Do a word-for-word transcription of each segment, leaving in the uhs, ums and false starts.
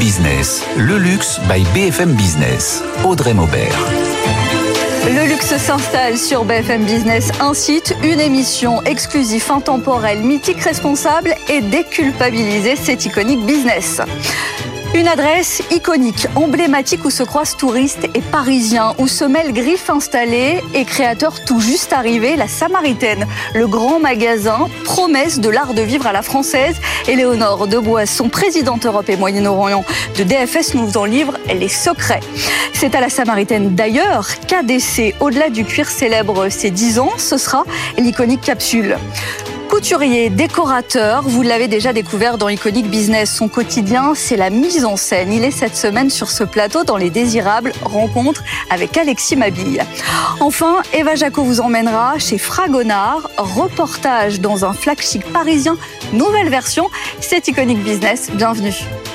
Business, le luxe by B F M Business. Audrey Maubert. Le luxe s'installe sur B F M Business, un site, une émission exclusive, intemporelle, mythique, responsable et déculpabilisée. C'est Iconic Business. Une adresse iconique, emblématique où se croisent touristes et parisiens, où se mêlent griffes installées et créateurs tout juste arrivés, la Samaritaine, le grand magasin, promesse de l'art de vivre à la française. Éléonore de Boisson, présidente Europe et Moyen-Orient de D F S, nous en livre les secrets. C'est à la Samaritaine d'ailleurs qu'A D C, au-delà du cuir, célèbre ses dix ans. Ce sera l'iconique capsule. Couturier, décorateur, vous l'avez déjà découvert dans Iconic Business. Son quotidien, c'est la mise en scène. Il est cette semaine sur ce plateau dans Les Désirables, rencontre avec Alexis Mabille. Enfin, Eva Jaco vous emmènera chez Fragonard, reportage dans un flagship parisien, nouvelle version. C'est Iconic Business, bienvenue.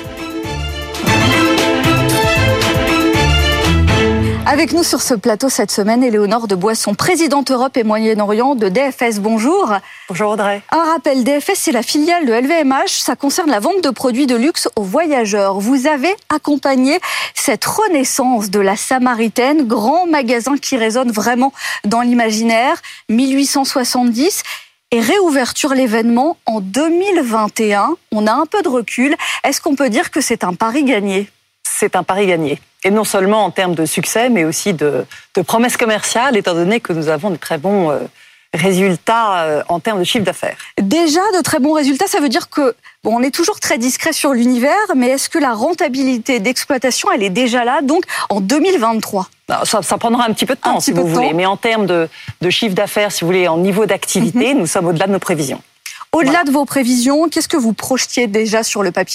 Avec nous sur ce plateau cette semaine, Éléonore de Boisson, présidente Europe et Moyen-Orient de D F S. Bonjour. Bonjour Audrey. Un rappel, D F S, c'est la filiale de L V M H. Ça concerne la vente de produits de luxe aux voyageurs. Vous avez accompagné cette renaissance de la Samaritaine, grand magasin qui résonne vraiment dans l'imaginaire, mille huit cent soixante-dix. Et réouverture l'événement en deux mille vingt et un. On a un peu de recul. Est-ce qu'on peut dire que c'est un pari gagné ? C'est un pari gagné. Et non seulement en termes de succès, mais aussi de, de promesses commerciales, étant donné que nous avons de très bons euh, résultats euh, en termes de chiffre d'affaires. Déjà de très bons résultats, ça veut dire que bon, on est toujours très discret sur l'univers, mais est-ce que la rentabilité d'exploitation, elle est déjà là, donc en deux mille vingt-trois ? Alors, ça, ça prendra un petit peu de temps, un si vous voulez. Mais en termes de, de chiffre d'affaires, si vous voulez, en niveau d'activité, mm-hmm. nous sommes au-delà de nos prévisions. Au-delà voilà. de vos prévisions, qu'est-ce que vous projetiez déjà sur le papier ?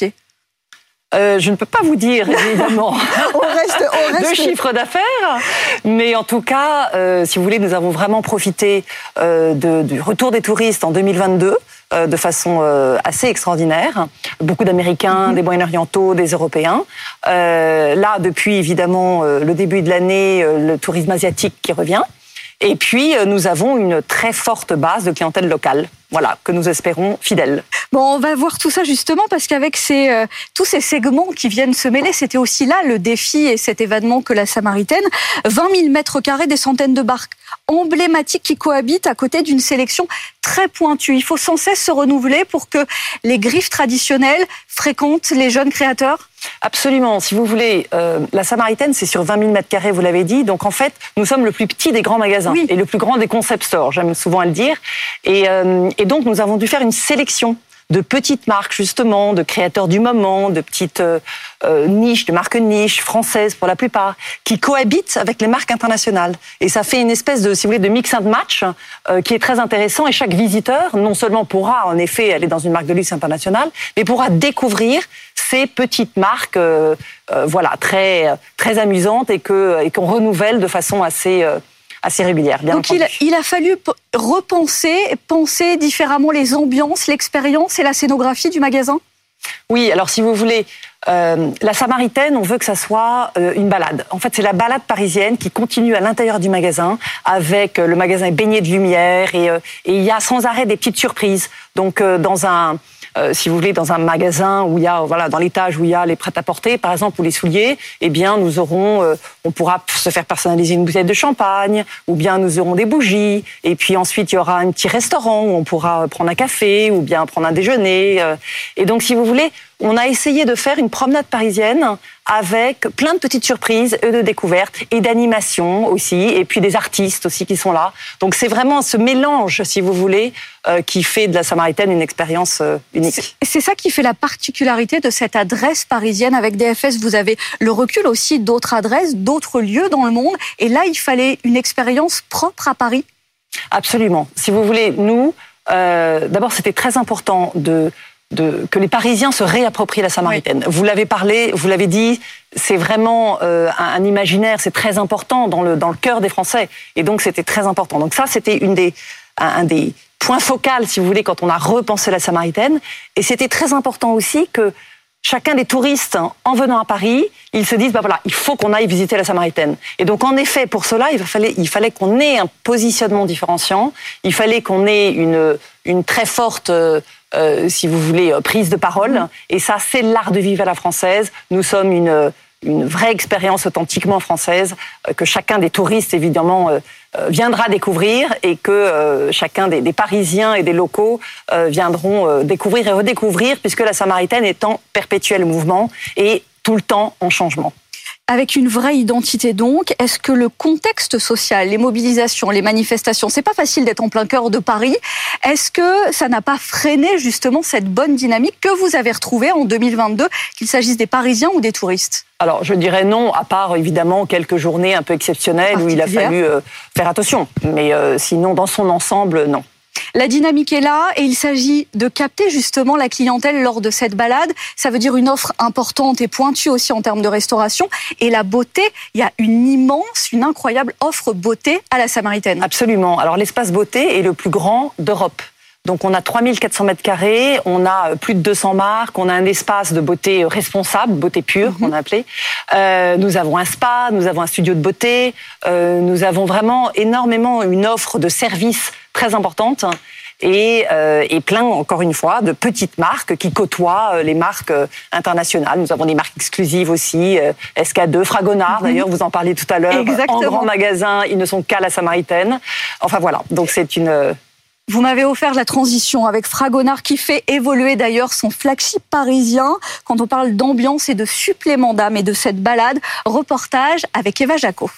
Euh, je ne peux pas vous dire, évidemment, on reste, on reste... de chiffre d'affaires, mais en tout cas, euh, si vous voulez, nous avons vraiment profité euh, de, du retour des touristes en deux mille vingt-deux euh, de façon euh, assez extraordinaire. Beaucoup d'Américains, mm-hmm. des Moyen-Orientaux, des Européens. Euh, là, depuis évidemment euh, le début de l'année, euh, le tourisme asiatique qui revient. Et puis, euh, nous avons une très forte base de clientèle locale. Voilà, que nous espérons fidèle. Bon, on va voir tout ça justement parce qu'avec ces, euh, tous ces segments qui viennent se mêler, c'était aussi là le défi et cet événement que la Samaritaine. vingt mille mètres carrés, des centaines de barques emblématiques qui cohabitent à côté d'une sélection très pointue. Il faut sans cesse se renouveler pour que les griffes traditionnelles fréquentent les jeunes créateurs. Absolument. Si vous voulez, euh, la Samaritaine, c'est sur vingt mille mètres carrés, vous l'avez dit. Donc en fait, nous sommes le plus petit des grands magasins oui. et le plus grand des concept stores, j'aime souvent à le dire. Et, euh, et donc, nous avons dû faire une sélection de petites marques, justement, de créateurs du moment, de petites euh, euh, niches, de marques niches, françaises pour la plupart, qui cohabitent avec les marques internationales. Et ça fait une espèce de, si vous voulez, de mix and match euh, qui est très intéressant. Et chaque visiteur, non seulement pourra, en effet, aller dans une marque de luxe internationale, mais pourra découvrir ces petites marques, euh, euh, voilà, très très amusantes et que et qu'on renouvelle de façon assez euh, assez régulière. Bien Donc il, il a fallu p- repenser, penser différemment les ambiances, l'expérience et la scénographie du magasin. Oui, alors si vous voulez, euh, la Samaritaine, on veut que ça soit euh, une balade. En fait, c'est la balade parisienne qui continue à l'intérieur du magasin, avec euh, le magasin est baigné de lumière et euh, et il y a sans arrêt des petites surprises. Donc euh, dans un Euh, si vous voulez, dans un magasin où il y a, voilà, dans l'étage où il y a les prêt-à-porter, par exemple, ou les souliers, eh bien, nous aurons, euh, on pourra se faire personnaliser une bouteille de champagne, ou bien nous aurons des bougies, et puis ensuite il y aura un petit restaurant où on pourra prendre un café, ou bien prendre un déjeuner. Euh, et donc, si vous voulez, on a essayé de faire une promenade parisienne avec plein de petites surprises et de découvertes et d'animations aussi, et puis des artistes aussi qui sont là. Donc c'est vraiment ce mélange, si vous voulez, euh, qui fait de la Samaritaine une expérience euh, unique. C'est, c'est ça qui fait la particularité de cette adresse parisienne avec D F S. Vous avez le recul aussi d'autres adresses, d'autres lieux dans le monde, et là il fallait une expérience propre à Paris. Absolument. Si vous voulez, nous, euh, d'abord c'était très important de De, que les Parisiens se réapproprient la Samaritaine. Oui. Vous l'avez parlé, vous l'avez dit, c'est vraiment euh, un, un imaginaire, c'est très important dans le dans le cœur des Français, et donc c'était très important. Donc ça, c'était une des un, un des points focaux, si vous voulez, quand on a repensé la Samaritaine, et c'était très important aussi que chacun des touristes, en venant à Paris, ils se disent, bah voilà, il faut qu'on aille visiter la Samaritaine. Et donc, en effet, pour cela, il fallait, il fallait qu'on ait un positionnement différenciant, il fallait qu'on ait une, une très forte euh, si vous voulez, prise de parole. Mmh. Et ça, c'est l'art de vivre à la française. Nous sommes une, une vraie expérience authentiquement française euh, que chacun des touristes, évidemment, euh, viendra découvrir et que euh, chacun des, des Parisiens et des locaux euh, viendront euh, découvrir et redécouvrir, puisque la Samaritaine est en perpétuel mouvement et tout le temps en changement. Avec une vraie identité donc, est-ce que le contexte social, les mobilisations, les manifestations, c'est pas facile d'être en plein cœur de Paris, est-ce que ça n'a pas freiné justement cette bonne dynamique que vous avez retrouvée en deux mille vingt-deux, qu'il s'agisse des Parisiens ou des touristes ? Alors, je dirais non, à part évidemment quelques journées un peu exceptionnelles où il a fallu euh, faire attention. Mais euh, sinon, dans son ensemble, non. La dynamique est là et il s'agit de capter justement la clientèle lors de cette balade. Ça veut dire une offre importante et pointue aussi en termes de restauration. Et la beauté, il y a une immense, une incroyable offre beauté à la Samaritaine. Absolument. Alors l'espace beauté est le plus grand d'Europe. Donc on a trois mille quatre cents mètres carrés, on a plus de deux cents marques, on a un espace de beauté responsable, beauté pure, mm-hmm. qu'on a appelé. Euh, nous avons un spa, nous avons un studio de beauté, euh, nous avons vraiment énormément une offre de services très importante et, euh, et plein, encore une fois, de petites marques qui côtoient les marques internationales. Nous avons des marques exclusives aussi, euh, S K deux, Fragonard, mm-hmm. d'ailleurs, vous en parliez tout à l'heure. Exactement. En grand magasin, ils ne sont qu'à la Samaritaine. Enfin voilà, donc c'est une... Vous m'avez offert la transition avec Fragonard qui fait évoluer d'ailleurs son flagship parisien. Quand on parle d'ambiance et de supplément d'âme et de cette balade, reportage avec Eva Jaco.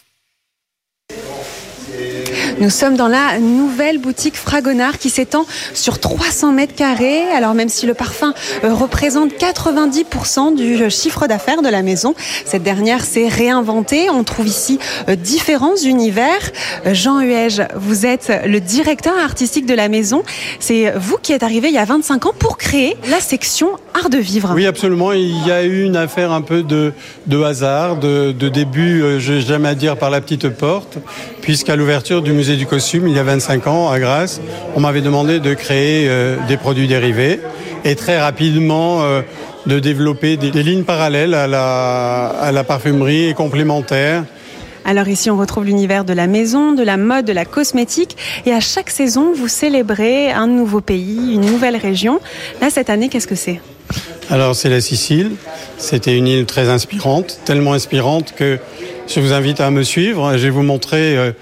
Nous sommes dans la nouvelle boutique Fragonard qui s'étend sur trois cents mètres carrés. Alors même si le parfum représente quatre-vingt-dix pour cent du chiffre d'affaires de la maison, cette dernière s'est réinventée. On trouve ici différents univers. Jean Huège, vous êtes le directeur artistique de la maison. C'est vous qui êtes arrivé il y a vingt-cinq ans pour créer la section Art de Vivre. Oui, absolument. Il y a eu une affaire un peu de, de hasard, de, de début, je j'aime à dire, par la petite porte, puisqu'à l'ouverture du musée du costume, il y a vingt-cinq ans, à Grasse, on m'avait demandé de créer euh, des produits dérivés et très rapidement euh, de développer des, des lignes parallèles à la, à la parfumerie et complémentaires. Alors ici, on retrouve l'univers de la maison, de la mode, de la cosmétique. Et à chaque saison, vous célébrez un nouveau pays, une nouvelle région. Là, cette année, qu'est-ce que c'est ? Alors, c'est la Sicile. C'était une île très inspirante, tellement inspirante que je vous invite à me suivre. Je vais vous montrer euh,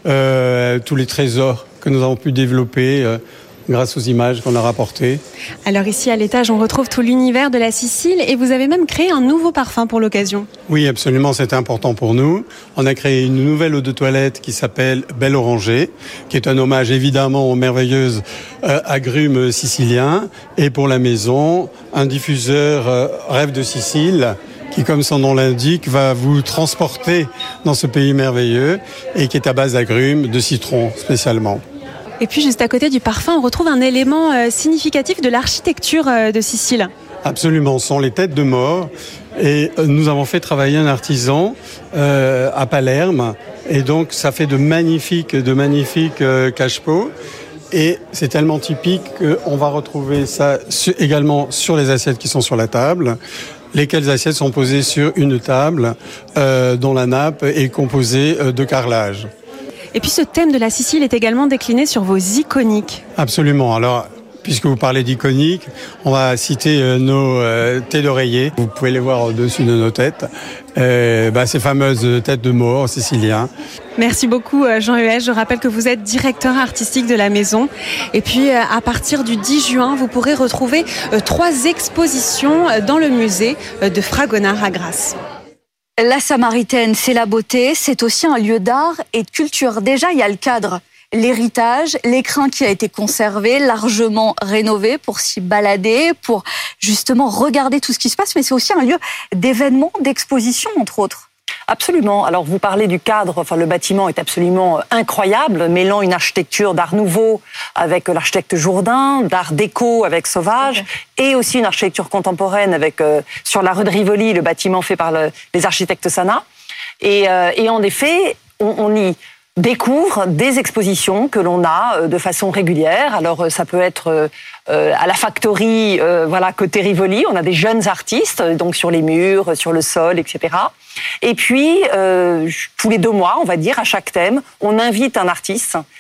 euh, tous les trésors que nous avons pu développer euh, grâce aux images qu'on a rapportées. Alors ici, à l'étage, on retrouve tout l'univers de la Sicile et vous avez même créé un nouveau parfum pour l'occasion. Oui, absolument, c'était important pour nous. On a créé une nouvelle eau de toilette qui s'appelle Belle Orangée, qui est un hommage évidemment aux merveilleuses euh, agrumes siciliens. Et pour la maison, un diffuseur euh, Rêve de Sicile, qui, comme son nom l'indique, va vous transporter dans ce pays merveilleux et qui est à base d'agrumes, de citron spécialement. Et puis, juste à côté du parfum, on retrouve un élément euh, significatif de l'architecture euh, de Sicile. Absolument, ce sont les têtes de mort. Et euh, nous avons fait travailler un artisan euh, à Palerme. Et donc, ça fait de magnifiques, de magnifiques euh, cache-pots. Et c'est tellement typique qu'on va retrouver ça su- également sur les assiettes qui sont sur la table. Lesquelles assiettes sont posées sur une table euh, dont la nappe est composée euh, de carrelage. Et puis ce thème de la Sicile est également décliné sur vos iconiques. Absolument. Alors, puisque vous parlez d'iconiques, on va citer euh, nos euh, thés d'oreiller. Vous pouvez les voir au-dessus de nos têtes. Euh, bah, ces fameuses têtes de mort siciliens. Merci beaucoup Jean Huège. Je rappelle que vous êtes directeur artistique de la maison. Et puis à partir du dix juin, vous pourrez retrouver trois expositions dans le musée de Fragonard à Grasse. La Samaritaine, c'est la beauté, c'est aussi un lieu d'art et de culture. Déjà, il y a le cadre, l'héritage, l'écrin qui a été conservé, largement rénové pour s'y balader, pour justement regarder tout ce qui se passe, mais c'est aussi un lieu d'événements, d'exposition, entre autres. Absolument. Alors, vous parlez du cadre. Enfin, le bâtiment est absolument incroyable, mêlant une architecture d'art nouveau avec l'architecte Jourdain, d'art déco avec Sauvage, okay. et aussi une architecture contemporaine avec euh, sur la rue de Rivoli, le bâtiment fait par le, les architectes Sana. Et, euh, et en effet, on, on y découvre des expositions que l'on a de façon régulière. Alors ça peut être euh, à la Factory, euh, voilà, côté Rivoli, on a des jeunes artistes, donc sur les murs, sur le sol, et cetera. Et puis, euh, tous les deux mois, on va dire, à chaque thème, on invite un artiste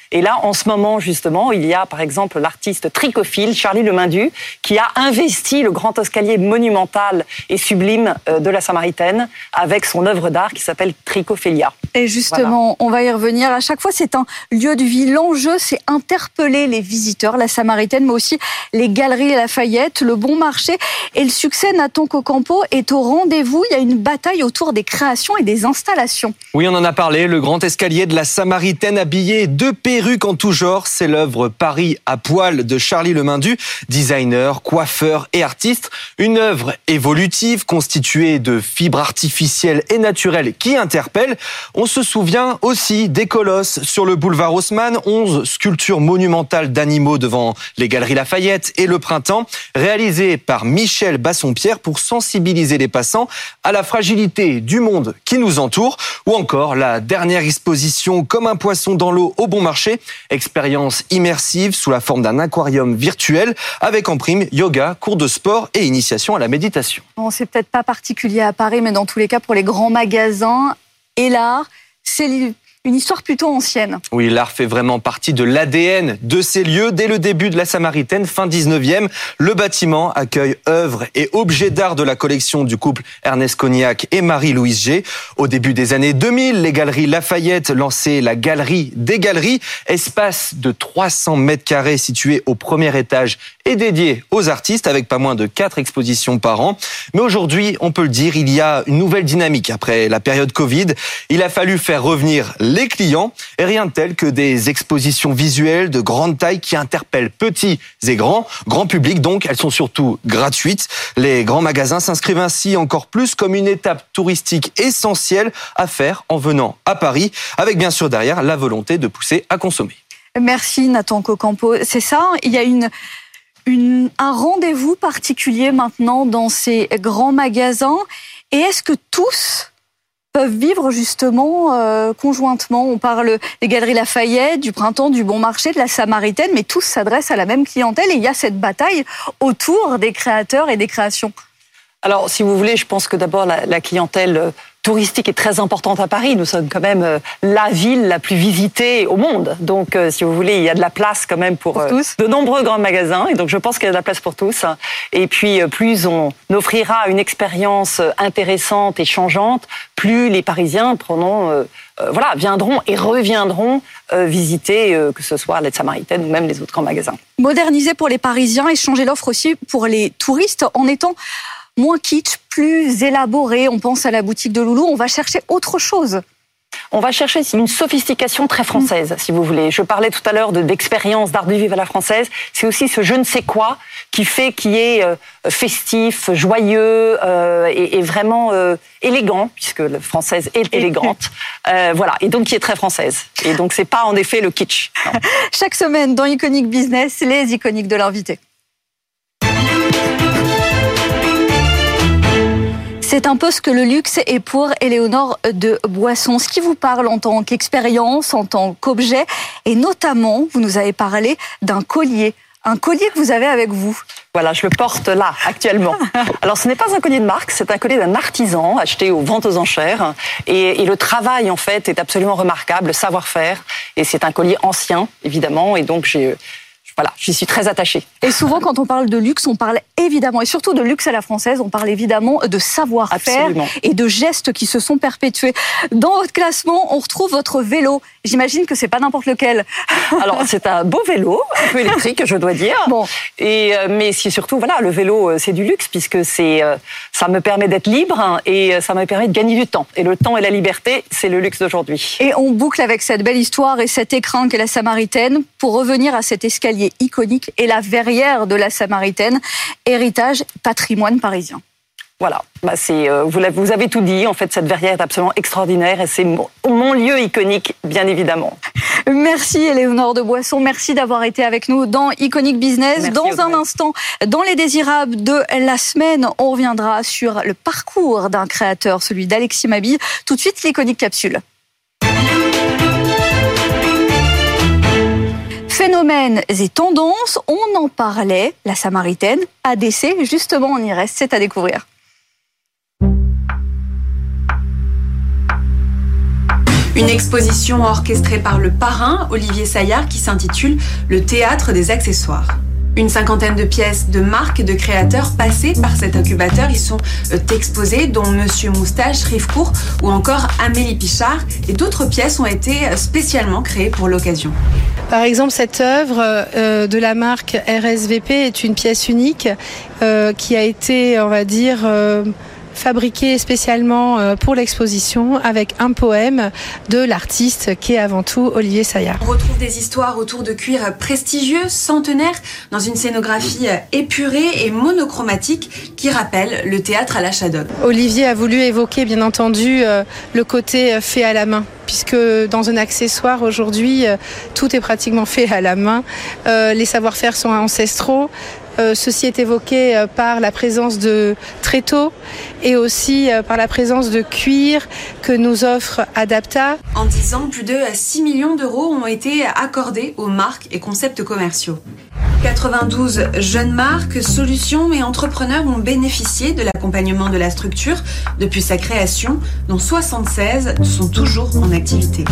Et là, en ce moment, justement, il y a par exemple l'artiste tricophile Charlie Lemindu qui a investi le grand escalier monumental et sublime de la Samaritaine avec son œuvre d'art qui s'appelle Tricophilia. Et justement, voilà. On va y revenir. À chaque fois, c'est un lieu de vie. L'enjeu, c'est interpeller les visiteurs, la Samaritaine, mais aussi les galeries Lafayette, le Bon Marché. Et le succès Nathan Cocampo est au rendez-vous. Il y a une bataille autour des créations et des installations. Oui, on en a parlé. Le grand escalier de la Samaritaine habillé de perruques en tout genre. C'est l'œuvre Paris à poil de Charlie Lemindu, designer, coiffeur et artiste. Une œuvre évolutive constituée de fibres artificielles et naturelles qui interpelle. On se souvient aussi des colosses sur le boulevard Haussmann, onze sculptures monumentales d'animaux devant les galeries Lafayette et le Printemps, réalisées par Michel Bassompierre pour sensibiliser les passants à la fragilité du monde qui nous entoure, ou encore la dernière exposition Comme un poisson dans l'eau au Bon Marché, expérience immersive sous la forme d'un aquarium virtuel avec en prime yoga, cours de sport et initiation à la méditation. Bon, c'est peut-être pas particulier à Paris, mais dans tous les cas pour les grands magasins et l'art, c'est une histoire plutôt ancienne. Oui, l'art fait vraiment partie de l'A D N de ces lieux. Dès le début de la Samaritaine, fin dix-neuvième, le bâtiment accueille œuvres et objets d'art de la collection du couple Ernest Cognac et Marie-Louise G. Au début des années deux mille, les galeries Lafayette lançaient la Galerie des Galeries, espace de trois cents mètres carrés situé au premier étage et dédié aux artistes avec pas moins de quatre expositions par an. Mais aujourd'hui, on peut le dire, il y a une nouvelle dynamique après la période Covid. Il a fallu faire revenir les clients et rien de tel que des expositions visuelles de grande taille qui interpellent petits et grands, grand public donc. Elles sont surtout gratuites. Les grands magasins s'inscrivent ainsi encore plus comme une étape touristique essentielle à faire en venant à Paris, avec bien sûr derrière la volonté de pousser à consommer. Merci Nathan Cocampo. C'est ça, il y a une, une, un rendez-vous particulier maintenant dans ces grands magasins. Et est-ce que tous peuvent vivre justement euh, conjointement? On parle des Galeries Lafayette, du Printemps, du Bon Marché, de la Samaritaine, mais tous s'adressent à la même clientèle et il y a cette bataille autour des créateurs et des créations. Alors, si vous voulez, je pense que d'abord la, la clientèle touristique est très importante à Paris. Nous sommes quand même euh, la ville la plus visitée au monde. Donc, euh, si vous voulez, il y a de la place quand même pour, pour euh, de nombreux grands magasins. Et donc, je pense qu'il y a de la place pour tous. Et puis, euh, plus on offrira une expérience intéressante et changeante, plus les Parisiens prendront, euh, euh, voilà, viendront et reviendront euh, visiter, euh, que ce soit la Samaritaine ou même les autres grands magasins. Moderniser pour les Parisiens et changer l'offre aussi pour les touristes en étant moins kitsch, plus élaboré. On pense à la boutique de Loulou, on va chercher autre chose. On va chercher une sophistication très française, mmh. si vous voulez. Je parlais tout à l'heure de, d'expérience d'art du vivre à la française. C'est aussi ce je ne sais quoi qui fait qui est euh, festif, joyeux euh, et, et vraiment euh, élégant, puisque la française est élégante. Euh, voilà, et donc qui est très française. Et donc c'est pas en effet le kitsch. Chaque semaine dans Iconic Business, les iconiques de l'invité. C'est un peu ce que le luxe est pour Éléonore de Boisson. Ce qui vous parle en tant qu'expérience, en tant qu'objet, et notamment, vous nous avez parlé d'un collier. Un collier que vous avez avec vous. Voilà, je le porte là, actuellement. Alors, ce n'est pas un collier de marque, c'est un collier d'un artisan acheté aux ventes aux enchères. Et, et le travail, en fait, est absolument remarquable, le savoir-faire. Et c'est un collier ancien, évidemment. Et donc, j'ai... Voilà, j'y suis très attachée. Et souvent, quand on parle de luxe, on parle évidemment, et surtout de luxe à la française, on parle évidemment de savoir-faire Absolument. Et de gestes qui se sont perpétués. Dans votre classement, on retrouve votre vélo. J'imagine que c'est pas n'importe lequel. Alors, c'est un beau vélo, un peu électrique, je dois dire. Bon. Et, euh, mais c'est surtout, voilà, le vélo, c'est du luxe, puisque c'est, euh, ça me permet d'être libre hein, et ça me permet de gagner du temps. Et le temps et la liberté, c'est le luxe d'aujourd'hui. Et on boucle avec cette belle histoire et cet écrin qu'est la Samaritaine pour revenir à cet escalier iconique et la verrière de la Samaritaine, héritage patrimoine parisien. Voilà, bah c'est, euh, vous, vous avez tout dit. En fait, cette verrière est absolument extraordinaire et c'est mon, mon lieu iconique, bien évidemment. Merci Éléonore de Boisson, merci d'avoir été avec nous dans Iconic Business. Merci dans un instant, dans les désirables de la semaine, on reviendra sur le parcours d'un créateur, celui d'Alexis Mabille. Tout de suite, l'Iconic Capsule. Phénomènes et tendances, on en parlait, la Samaritaine, A D C, justement on y reste, c'est à découvrir. Une exposition orchestrée par le parrain, Olivier Saillard, qui s'intitule « Le théâtre des accessoires ». Une cinquantaine de pièces de marques et de créateurs passés par cet incubateur y sont exposées, dont Monsieur Moustache, Rivecourt ou encore Amélie Pichard. Et d'autres pièces ont été spécialement créées pour l'occasion. Par exemple, cette œuvre euh, de la marque R S V P est une pièce unique euh, qui a été, on va dire, euh, fabriquée spécialement pour l'exposition avec un poème de l'artiste qui est avant tout Olivier Saillard. On retrouve des histoires autour de cuir prestigieux, centenaires, dans une scénographie épurée et monochromatique qui rappelle le théâtre à la Shadowg. Olivier a voulu évoquer, bien entendu, le côté fait à la main, puisque dans un accessoire aujourd'hui, tout est pratiquement fait à la main. Euh, les savoir-faire sont ancestraux. Euh, ceci est évoqué euh, par la présence de tréteaux et aussi euh, par la présence de cuir que nous offre Adapta. En dix ans, plus de six millions d'euros ont été accordés aux marques et concepts commerciaux. quatre-vingt-douze jeunes marques, solutions et entrepreneurs ont bénéficié de l'accompagnement de la structure depuis sa création, dont soixante-seize sont toujours en activité.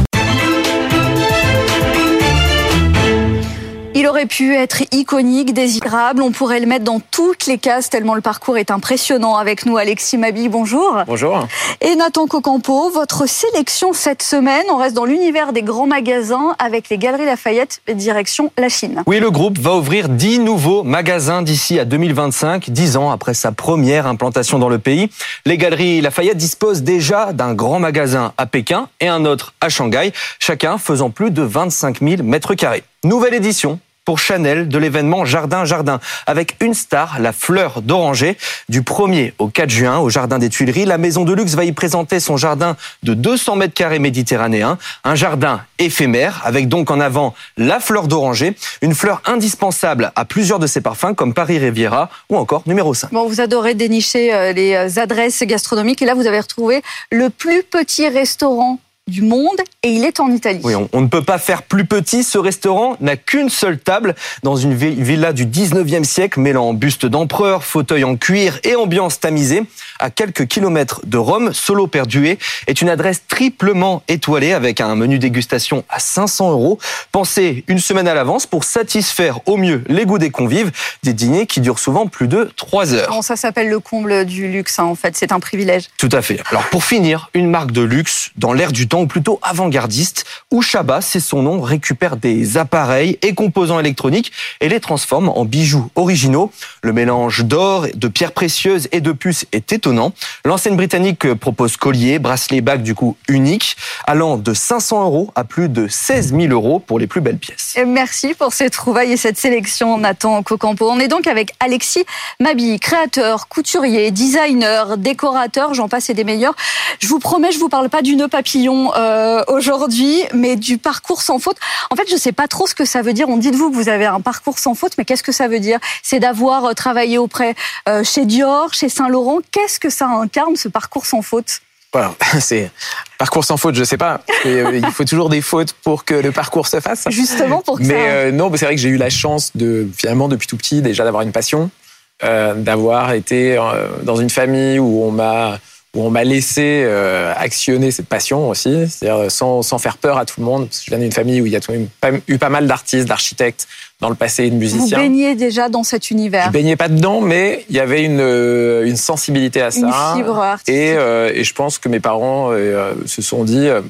Il aurait pu être iconique, désirable, on pourrait le mettre dans toutes les cases tellement le parcours est impressionnant. Avec nous, Alexis Mabille, bonjour. Bonjour. Et Nathan Cocampo, votre sélection cette semaine, on reste dans l'univers des grands magasins avec les Galeries Lafayette, direction la Chine. Oui, le groupe va ouvrir dix nouveaux magasins d'ici à deux mille vingt-cinq, dix ans après sa première implantation dans le pays. Les Galeries Lafayette disposent déjà d'un grand magasin à Pékin et un autre à Shanghai, chacun faisant plus de vingt-cinq mille mètres carrés. Nouvelle édition pour Chanel de l'événement Jardin Jardin, avec une star, la fleur d'oranger. Du premier au quatre juin, au Jardin des Tuileries, la maison de luxe va y présenter son jardin de deux cents mètres carrés méditerranéen, un jardin éphémère, avec donc en avant la fleur d'oranger, une fleur indispensable à plusieurs de ses parfums, comme Paris Riviera ou encore numéro cinq. Bon, vous adorez dénicher les adresses gastronomiques, et là vous avez retrouvé le plus petit restaurant du monde, et il est en Italie. Oui, on, on ne peut pas faire plus petit. Ce restaurant n'a qu'une seule table dans une villa du dix-neuvième siècle, mêlant buste d'empereur, fauteuil en cuir et ambiance tamisée. À quelques kilomètres de Rome, Solo Perdué est une adresse triplement étoilée avec un menu dégustation à cinq cents euros. Pensez une semaine à l'avance pour satisfaire au mieux les goûts des convives. Des dîners qui durent souvent plus de trois heures. Bon, ça s'appelle le comble du luxe, hein, en fait. C'est un privilège. Tout à fait. Alors, pour finir, une marque de luxe dans l'air du temps, ou plutôt avant-gardiste, où Ushaba, c'est son nom, récupère des appareils et composants électroniques et les transforme en bijoux originaux. Le mélange d'or, de pierres précieuses et de puces est étonnant. L'enseigne britannique propose colliers, bracelets, bagues du coup uniques, allant de cinq cents euros à plus de seize mille euros pour les plus belles pièces. Et merci pour ces trouvailles et cette sélection, Nathan Cocampo. On est donc avec Alexis Mabille, créateur, couturier, designer, décorateur, j'en passe et des meilleurs. Je vous promets, je vous parle pas du nœud papillon euh, aujourd'hui, mais du parcours sans faute. En fait, je sais pas trop ce que ça veut dire. On dit de vous que vous avez un parcours sans faute, mais qu'est-ce que ça veut dire? C'est d'avoir travaillé auprès euh, chez Dior, chez Saint-Laurent. Qu'est-ce que ça incarne, ce parcours sans faute? Voilà, c'est parcours sans faute, je sais pas. Il faut toujours des fautes pour que le parcours se fasse. Justement pour que mais ça... euh, non, c'est vrai que j'ai eu la chance de, finalement, depuis tout petit, déjà d'avoir une passion, euh, d'avoir été euh, dans une famille où on m'a où on m'a laissé euh, actionner cette passion aussi, c'est-à-dire sans, sans faire peur à tout le monde, parce que je viens d'une famille où il y a tout même pas, eu pas mal d'artistes, d'architectes dans le passé et de musiciens. Vous baignez déjà dans cet univers? Je baignais pas dedans, mais il y avait une, une sensibilité à ça. Une fibre artistique. Et, euh, et je pense que mes parents euh, se sont dit, euh,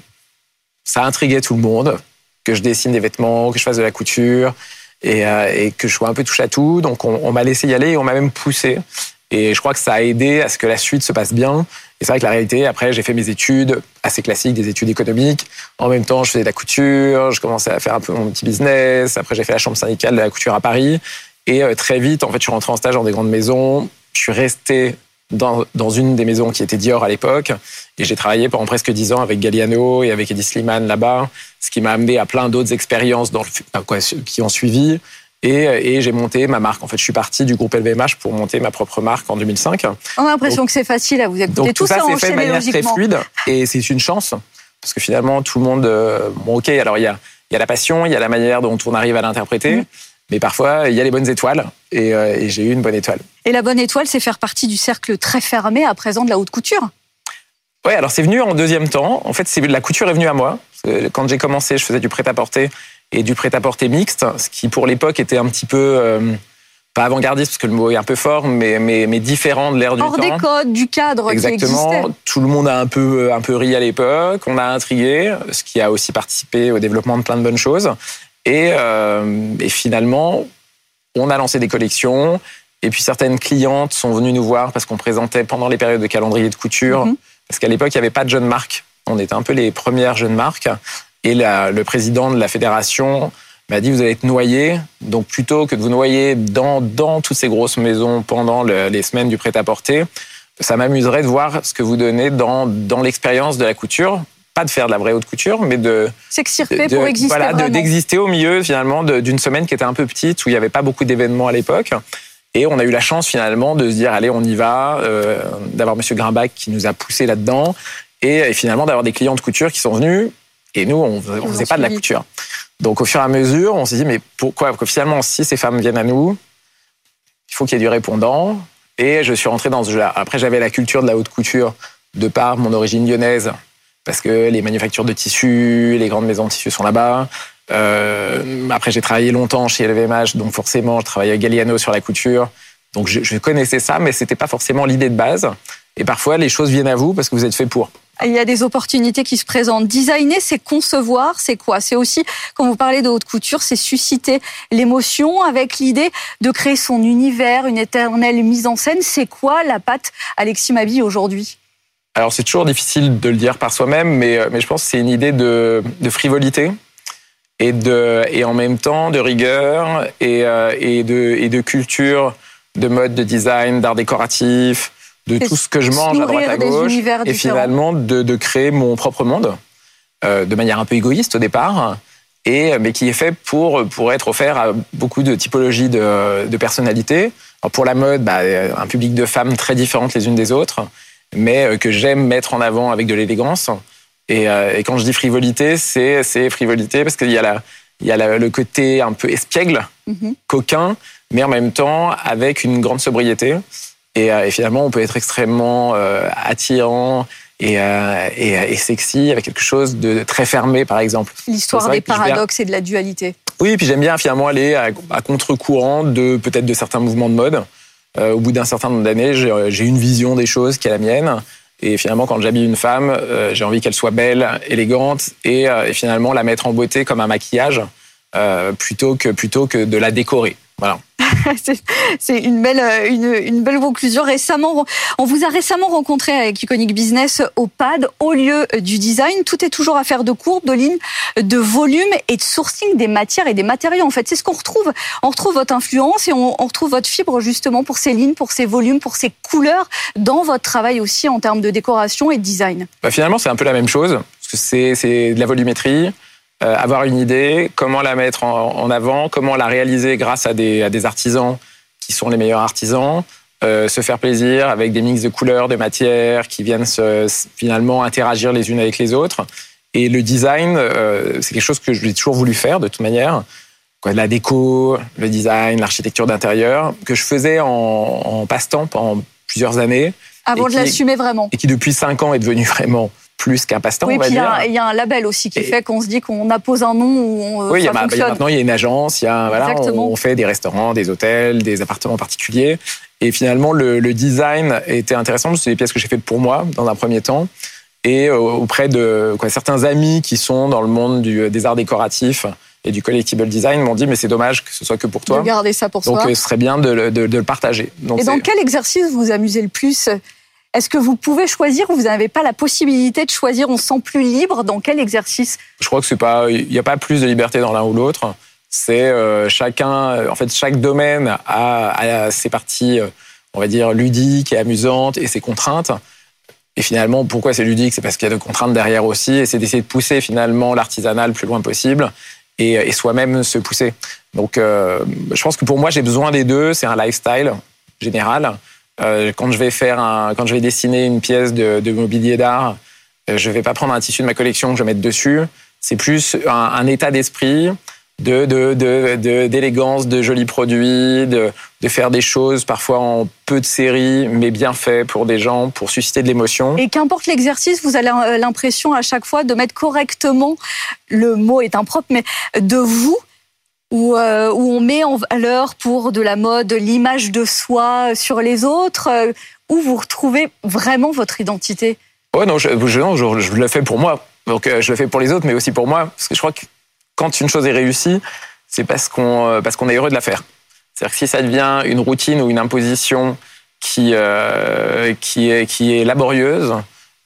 ça intriguait tout le monde, que je dessine des vêtements, que je fasse de la couture, et, euh, et que je sois un peu touche à tout. Donc on, on m'a laissé y aller et on m'a même poussé. Et je crois que ça a aidé à ce que la suite se passe bien. Et c'est vrai que la réalité, après, j'ai fait mes études assez classiques, des études économiques. En même temps, je faisais de la couture, je commençais à faire un peu mon petit business. Après, j'ai fait la chambre syndicale de la couture à Paris. Et euh, très vite, en fait, je suis rentré en stage dans des grandes maisons. Je suis resté dans, dans une des maisons qui était Dior à l'époque. Et j'ai travaillé pendant presque dix ans avec Galliano et avec Eddie Slimane là-bas. Ce qui m'a amené à plein d'autres expériences dans le, quoi, qui ont suivi. Et, et j'ai monté ma marque. En fait, je suis parti du groupe L V M H pour monter ma propre marque en deux mille cinq. On a l'impression donc, que c'est facile à vous écouter. Donc, tout, tout ça, ça c'est fait de manière très fluide. Et c'est une chance. Parce que finalement, tout le monde... Bon, OK, alors il y a, il y a la passion, il y a la manière dont on arrive à l'interpréter. Mmh. Mais parfois, il y a les bonnes étoiles. Et, euh, et j'ai eu une bonne étoile. Et la bonne étoile, c'est faire partie du cercle très fermé à présent de la haute couture. Ouais, alors c'est venu en deuxième temps. En fait, c'est, la couture est venue à moi. Quand j'ai commencé, je faisais du prêt-à-porter et du prêt-à-porter mixte, ce qui pour l'époque était un petit peu, euh, pas avant-gardiste parce que le mot est un peu fort, mais, mais, mais différent de l'ère du temps. Hors des codes, du cadre Exactement. qui existait. Tout le monde a un peu, un peu ri à l'époque, on a intrigué, ce qui a aussi participé au développement de plein de bonnes choses. Et, euh, et finalement, on a lancé des collections. Et puis certaines clientes sont venues nous voir parce qu'on présentait pendant les périodes de calendrier de couture. Mm-hmm. Parce qu'à l'époque, il n'y avait pas de jeunes marques. On était un peu les premières jeunes marques. Et la, le président de la fédération m'a dit, vous allez être noyés. Donc plutôt que de vous noyer dans, dans toutes ces grosses maisons pendant le, les semaines du prêt-à-porter, ça m'amuserait de voir ce que vous donnez dans, dans l'expérience de la couture. Pas de faire de la vraie haute couture, mais de... s'extirper pour exister voilà, vraiment. De, d'exister au milieu, finalement, de, d'une semaine qui était un peu petite, où il n'y avait pas beaucoup d'événements à l'époque. Et on a eu la chance, finalement, de se dire, allez, on y va, euh, d'avoir Monsieur Grimbach qui nous a poussé là-dedans, et, et finalement d'avoir des clients de couture qui sont venus, et nous, on ne faisait pas de la couture. Donc, au fur et à mesure, on s'est dit, mais pourquoi? Parce que finalement, si ces femmes viennent à nous, il faut qu'il y ait du répondant. Et je suis rentré dans ce jeu-là. Après, j'avais la culture de la haute couture, de par mon origine lyonnaise, parce que les manufactures de tissus, les grandes maisons de tissus sont là-bas. Euh, après, j'ai travaillé longtemps chez L V M H, donc forcément, je travaillais à Galliano sur la couture. Donc, je, je connaissais ça, mais c'était pas forcément l'idée de base. Et parfois, les choses viennent à vous parce que vous êtes fait pour. Il y a des opportunités qui se présentent. Designer, c'est concevoir, c'est quoi? C'est aussi, quand vous parlez de haute couture, c'est susciter l'émotion avec l'idée de créer son univers, une éternelle mise en scène. C'est quoi la patte Alexis Mabille aujourd'hui? Alors, c'est toujours difficile de le dire par soi-même, mais, mais je pense que c'est une idée de, de frivolité et, de, et en même temps de rigueur et, et, de, et de culture, de mode, de design, d'art décoratif, de tout ce que je mange à droite à gauche, et finalement de, de créer mon propre monde, euh, de manière un peu égoïste au départ, et, mais qui est fait pour, pour être offert à beaucoup de typologies de, de personnalités. Alors pour la mode, bah, un public de femmes très différentes les unes des autres, mais que j'aime mettre en avant avec de l'élégance. Et, euh, et quand je dis frivolité, c'est, c'est frivolité parce qu'il y a, la, il y a la, le côté un peu espiègle, mm-hmm. coquin, mais en même temps avec une grande sobriété. Et, euh, et finalement, on peut être extrêmement euh, attirant et, euh, et, et sexy avec quelque chose de très fermé, par exemple. L'histoire des paradoxes et de la dualité. Oui, et puis j'aime bien finalement aller à, à contre-courant de peut-être de certains mouvements de mode. Euh, au bout d'un certain nombre d'années, j'ai, j'ai une vision des choses qui est la mienne. Et finalement, quand j'habille une femme, euh, j'ai envie qu'elle soit belle, élégante, et, euh, et finalement la mettre en beauté comme un maquillage, euh, plutôt que plutôt que de la décorer. Voilà. c'est, c'est une belle une, une belle conclusion. Récemment, on vous a récemment rencontré avec Iconic Business au P A D, au lieu du design. Tout est toujours affaire de courbe, de ligne, de volume et de sourcing des matières et des matériaux. En fait, c'est ce qu'on retrouve. On retrouve votre influence et on, on retrouve votre fibre justement pour ces lignes, pour ces volumes, pour ces couleurs dans votre travail aussi en termes de décoration et de design. Bah finalement, c'est un peu la même chose. Parce que c'est, c'est de la volumétrie. Euh, avoir une idée, comment la mettre en, en avant, comment la réaliser grâce à des, à des artisans qui sont les meilleurs artisans, euh, se faire plaisir avec des mix de couleurs, de matières qui viennent se, finalement interagir les unes avec les autres. Et le design, euh, c'est quelque chose que j'ai toujours voulu faire de toute manière. Quoi, la déco, le design, l'architecture d'intérieur, que je faisais en, en passe-temps pendant plusieurs années. Avant de qui, l'assumer vraiment. Et qui depuis cinq ans est devenu vraiment plus qu'un passe-temps, oui, on va puis dire. Il y, y a un label aussi qui et... fait qu'on se dit qu'on appose un nom où on, oui, ça y a, fonctionne. Y a, maintenant, il y a une agence, il y a, voilà, on, on fait des restaurants, des hôtels, des appartements particuliers. Et finalement, le, le design était intéressant parce que c'est des pièces que j'ai faites pour moi, dans un premier temps, et auprès de quoi, certains amis qui sont dans le monde du, des arts décoratifs et du collectible design m'ont dit mais c'est dommage que ce soit que pour toi. De garder ça pour Donc, soi. Donc, ce serait bien de, de, de le partager. Donc, et dans c'est... quel exercice vous vous amusez le plus ? Est-ce que vous pouvez choisir ou vous n'avez pas la possibilité de choisir? On se sent plus libre dans quel exercice? Je crois que c'est pas, il n'y a pas plus de liberté dans l'un ou l'autre. C'est euh, chacun, en fait, chaque domaine a, a ses parties, on va dire, ludiques et amusantes et ses contraintes. Et finalement, pourquoi c'est ludique? C'est parce qu'il y a de contraintes derrière aussi, et c'est d'essayer de pousser finalement l'artisanat le plus loin possible et, et soi-même se pousser. Donc, euh, je pense que pour moi, j'ai besoin des deux. C'est un lifestyle général. Euh, quand je vais faire un, quand je vais dessiner une pièce de, de mobilier d'art, euh, je vais pas prendre un tissu de ma collection que je vais mettre dessus. C'est plus un, un état d'esprit de, de, de, de, d'élégance, de jolis produits, de, de faire des choses parfois en peu de séries, mais bien fait pour des gens, pour susciter de l'émotion. Et qu'importe l'exercice, vous avez l'impression à chaque fois de mettre correctement, le mot est impropre, mais de vous, où, euh, où on met en valeur pour de la mode l'image de soi sur les autres, euh, où vous retrouvez vraiment votre identité. Ouais, non, je, je, non, je, je le fais pour moi. Donc, euh, je le fais pour les autres, mais aussi pour moi, parce que je crois que quand une chose est réussie, c'est parce qu'on parce qu'on est heureux de la faire. C'est-à-dire que si ça devient une routine ou une imposition qui euh, qui est qui est laborieuse,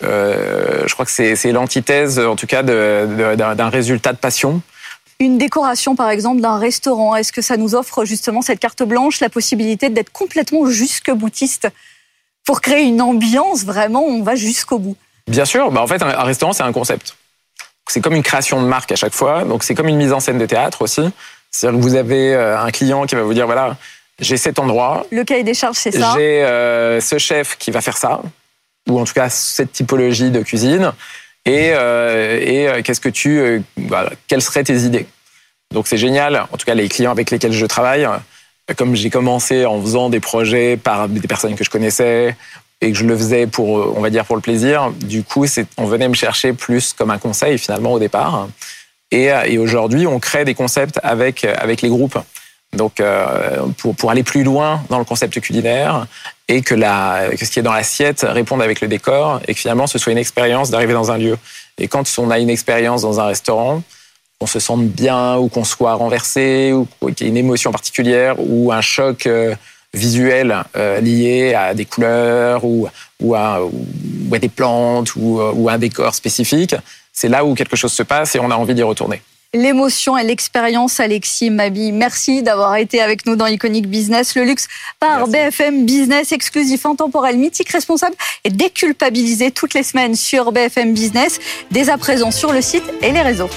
euh, je crois que c'est c'est l'antithèse, en tout cas, de, de, d'un, d'un résultat de passion. Une décoration, par exemple, d'un restaurant, est-ce que ça nous offre justement cette carte blanche, la possibilité d'être complètement jusque-boutiste pour créer une ambiance vraiment où on va jusqu'au bout? Bien sûr, bah en fait, un, un restaurant, c'est un concept. C'est comme une création de marque à chaque fois, donc c'est comme une mise en scène de théâtre aussi. C'est-à-dire que vous avez un client qui va vous dire, voilà, j'ai cet endroit. Le cahier des charges, c'est ça. J'ai euh, ce chef qui va faire ça, ou en tout cas cette typologie de cuisine. Et, euh, et euh, qu'est-ce que tu, euh, voilà, quelles seraient tes idées? Donc c'est génial. En tout cas, les clients avec lesquels je travaille, comme j'ai commencé en faisant des projets par des personnes que je connaissais et que je le faisais pour, on va dire, pour le plaisir, du coup, c'est, on venait me chercher plus comme un conseil finalement au départ. Et, et aujourd'hui, on crée des concepts avec avec les groupes. Donc, euh, pour pour aller plus loin dans le concept culinaire et que la que ce qui est dans l'assiette réponde avec le décor et que finalement ce soit une expérience d'arriver dans un lieu. Et quand on a une expérience dans un restaurant, qu'on se sente bien ou qu'on soit renversé ou qu'il y ait une émotion particulière ou un choc euh, visuel euh, lié à des couleurs ou ou à, ou à des plantes ou, ou à un décor spécifique, c'est là où quelque chose se passe et on a envie d'y retourner. L'émotion et l'expérience, Alexis Mabi. Merci d'avoir été avec nous dans Iconic Business. Le luxe par Merci. B F M Business, exclusif, intemporel, mythique, responsable et déculpabilisé toutes les semaines sur B F M Business, dès à présent sur le site et les réseaux.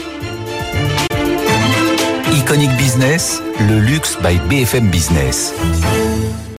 Iconic Business, le luxe by B F M Business.